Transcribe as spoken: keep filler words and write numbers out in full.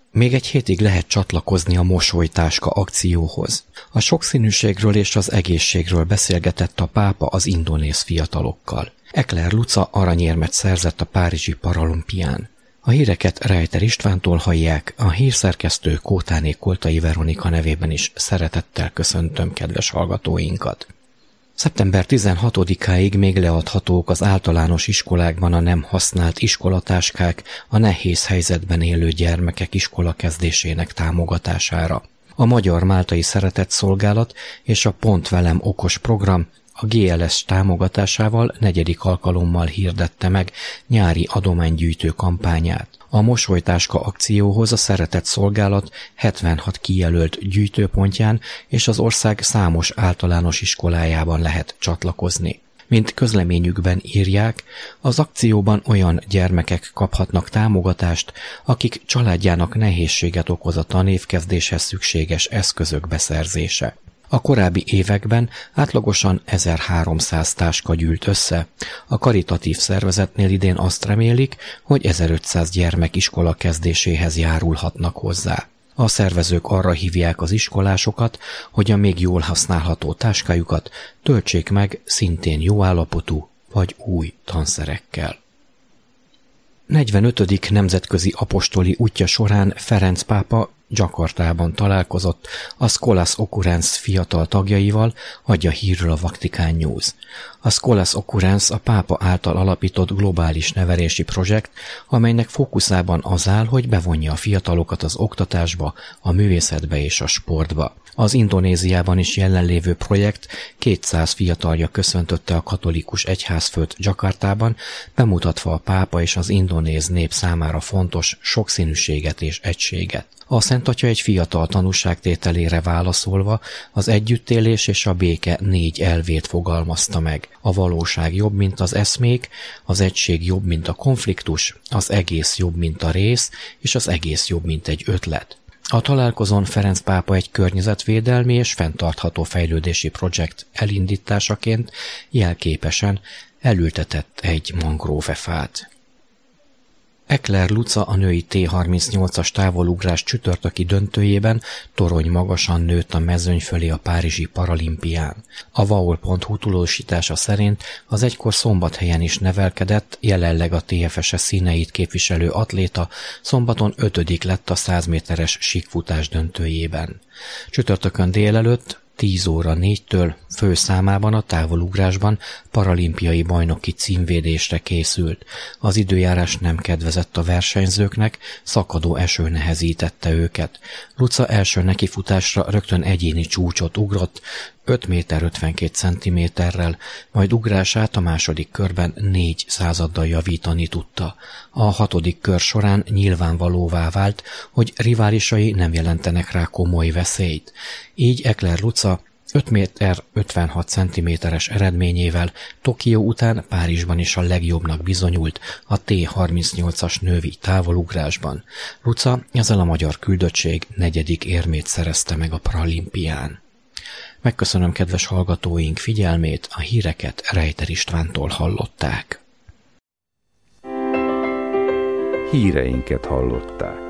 Még egy hétig lehet csatlakozni a Mosolytáska akcióhoz. A sokszínűségről és az egészségről beszélgetett a pápa az indonéz fiatalokkal. Ekler Luca aranyérmet szerzett a párizsi paralimpián. A híreket Rejter Istvántól hallják, a hírszerkesztő Kótáné Koltai Veronika nevében is szeretettel köszöntöm kedves hallgatóinkat. szeptember tizenhatodikáig még leadhatók az általános iskolákban a nem használt iskolatáskák a nehéz helyzetben élő gyermekek iskolakezdésének támogatására. A Magyar Máltai Szeretetszolgálat és a Pont Velem okos program a gé el es támogatásával negyedik alkalommal hirdette meg nyári adománygyűjtő kampányát. A Mosolytáska akcióhoz a Szeretetszolgálat hetvenhat kijelölt gyűjtőpontján és az ország számos általános iskolájában lehet csatlakozni. Mint közleményükben írják, az akcióban olyan gyermekek kaphatnak támogatást, akik családjának nehézséget okoz a tanévkezdéshez szükséges eszközök beszerzése. A korábbi években átlagosan ezerháromszáz táska gyűlt össze. A karitatív szervezetnél idén azt remélik, hogy ezerötszáz gyermek iskola kezdéséhez járulhatnak hozzá. A szervezők arra hívják az iskolásokat, hogy a még jól használható táskájukat töltsék meg szintén jó állapotú vagy új tanszerekkel. negyvenötödik nemzetközi apostoli útja során Ferenc pápa Jakartában találkozott a Scholas Occurrence fiatal tagjaival, adja hírről a Vatican News. A Scholas Occurrence a pápa által alapított globális nevelési projekt, amelynek fókuszában az áll, hogy bevonja a fiatalokat az oktatásba, a művészetbe és a sportba. Az Indonéziában is jelenlévő projekt kétszáz fiatalja köszöntötte a katolikus egyházfőt Jakartában, bemutatva a pápa és az indonéz nép számára fontos sokszínűséget és egységet. A Szent Atya egy fiatal tanúságtételére válaszolva az együttélés és a béke négy elvét fogalmazta meg. A valóság jobb, mint az eszmék, az egység jobb, mint a konfliktus, az egész jobb, mint a rész, és az egész jobb, mint egy ötlet. A találkozón Ferenc pápa egy környezetvédelmi és fenntartható fejlődési projekt elindításaként jelképesen elültetett egy mangróvefát. Ekler Luca a női té harmincnyolcas távolugrás csütörtöki döntőjében torony magasan nőtt a mezőny fölé a párizsi paralimpián. A vaol pont hu tudósítása szerint az egykor Szombathelyen is nevelkedett, jelenleg a té ef es színeit képviselő atléta szombaton ötödik lett a száz méteres síkfutás döntőjében. Csütörtökön délelőtt tíz óra négytől főszámában a távolugrásban paralimpiai bajnoki címvédésre készült. Az időjárás nem kedvezett a versenyzőknek, szakadó eső nehezítette őket. Luca első nekifutásra rögtön egyéni csúcsot ugrott, öt méter ötvenkét centiméterrel, majd ugrását a második körben négy századdal javítani tudta. A hatodik kör során nyilvánvalóvá vált, hogy riválisai nem jelentenek rá komoly veszélyt. Így Ekler Luca öt méter ötvenhat centiméteres eredményével Tokió után Párizsban is a legjobbnak bizonyult a té harmincnyolcas női távolugrásban. Luca ezzel a magyar küldöttség negyedik érmét szerezte meg a paralimpián. Megköszönöm kedves hallgatóink figyelmét, a híreket Rejter Istvántól hallották. Híreinket hallották.